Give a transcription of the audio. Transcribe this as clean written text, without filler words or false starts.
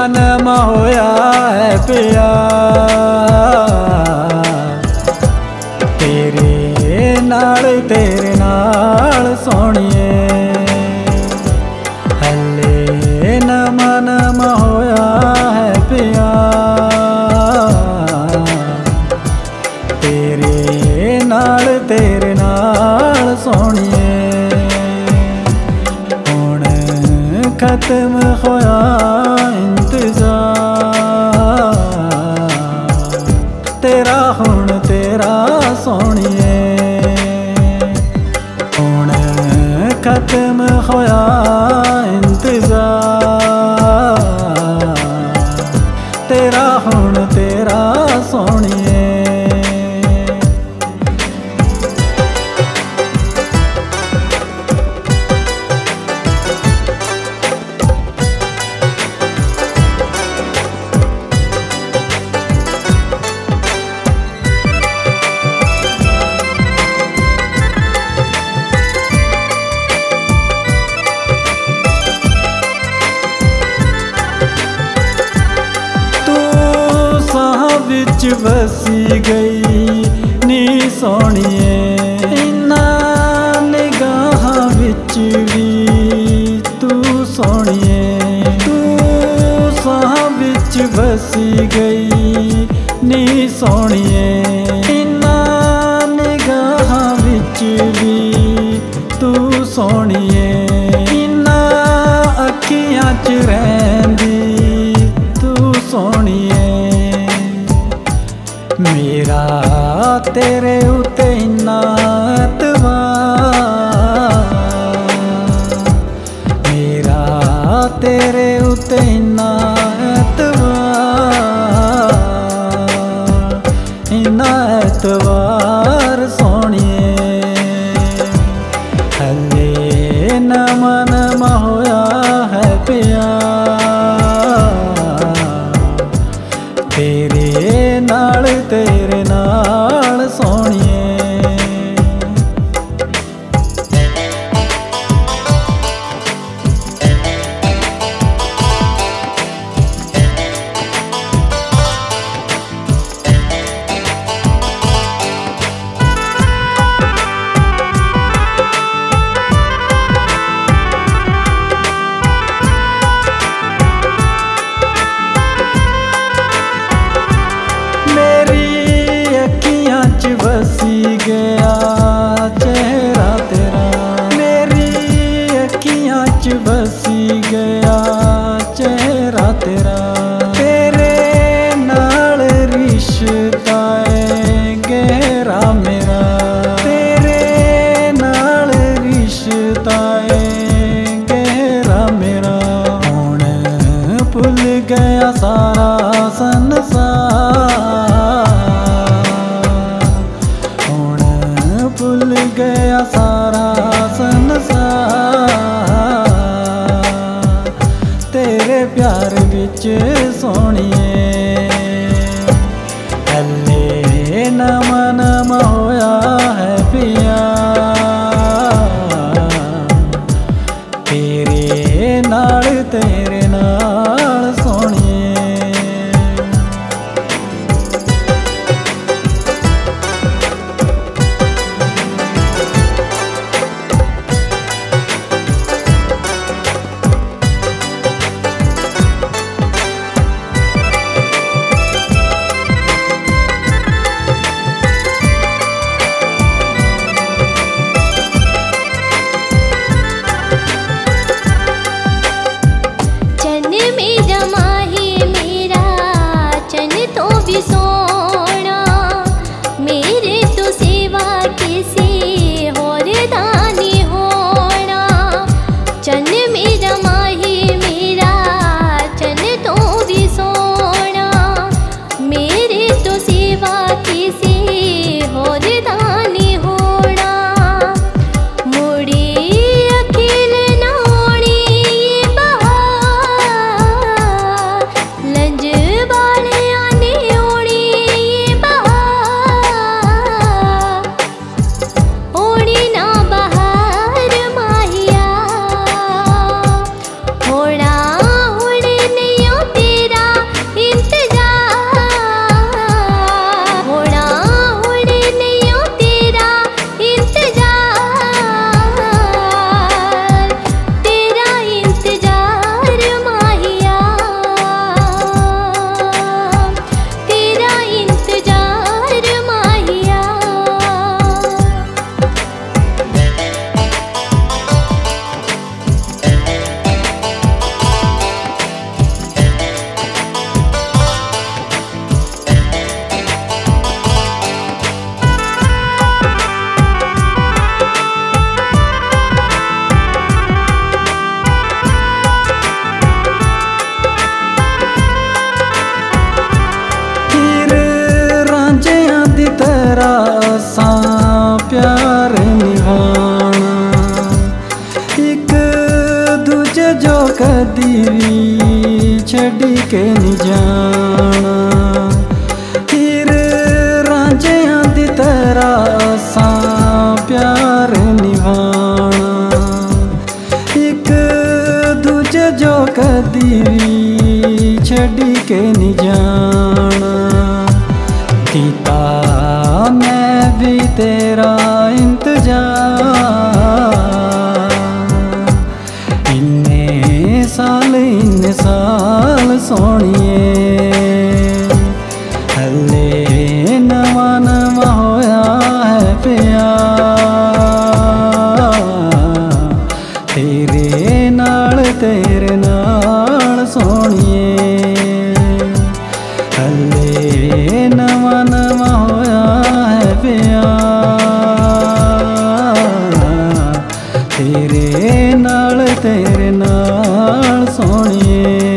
नम होया है प्यार तेरे नाल सोहणिए हले नम नम होया है प्यार तेरे नाल सोहणिए हुण खत्म होया इंतजार तेरा हुण तेरा सोहणिए हुण खत्म होया इंतजार तेरा हुण तेरा सोहणिए विच वसी गई नी सोहणिए इन्हां निगाहां विच भी तू सोहणिए तू साह विच वसी गई नी सोहणिए इन्हां निगाहां विच भी तू सोहणिए इन्हां अखियां च रहिंदी तू सोहणिए मेरा तेरे उत्ते इन्ना एतबार मेरा तेरे उत्ते इन्ना एतबार सोहणिए हले नम नम होया है प्यार तेरे नाल सोहणिए वसी गया चेहरा तेरा मेरी अखियां च बसी गया चेहरा तेरा तेरे नाल रिश्ता है गहरा मेरा तेरे नाल रिश्ता है गहरा मेरा हुण भुल गया सारा संसार भुल गया सारा संसार तेरे प्यार विच सोहणिए हले नम नम होया है प्यार तेरे नाल सोहणिए ਛੱਡੀ ਕੇ ਨੀ ਜਾਣਾ। ਹੀਰ ਰਾਂਝਿਆਂ ਦੀ ਤਰ੍ਹਾਂ ਸਾਂ ਪਿਆਰ ਨਿਭਾਣਾ। ਇੱਕ ਦੂਜੇ ਜੋ ਕਦੀ ਵੀ ਛੱਡੀ ਕੇ ਨੀ ਜਾਣਾ। ਕੀਤਾ ਮੈਂ ਵੀ ਤੇਰਾ ਇੰਤਜ਼ਾਰ, ਇੰਨੇ ਸਾਲ ਸੋਹਣੀਏ। ਹਲੇ ਨਵਾਂ ਨਵਾਂ ਹੋਇਆ ਹੈ ਪਿਆਰ, ਤੇਰੇ ਨਾਲ ਸੋਹਣੀਏ। ਹਲੇ ਨਵਾਂ ਨਵਾਂ ਹੋਇਆ ਹੈ ਪਿਆਰ, ਤੇਰੇ ਨਾਲ ਸੋਹਣੀਏ।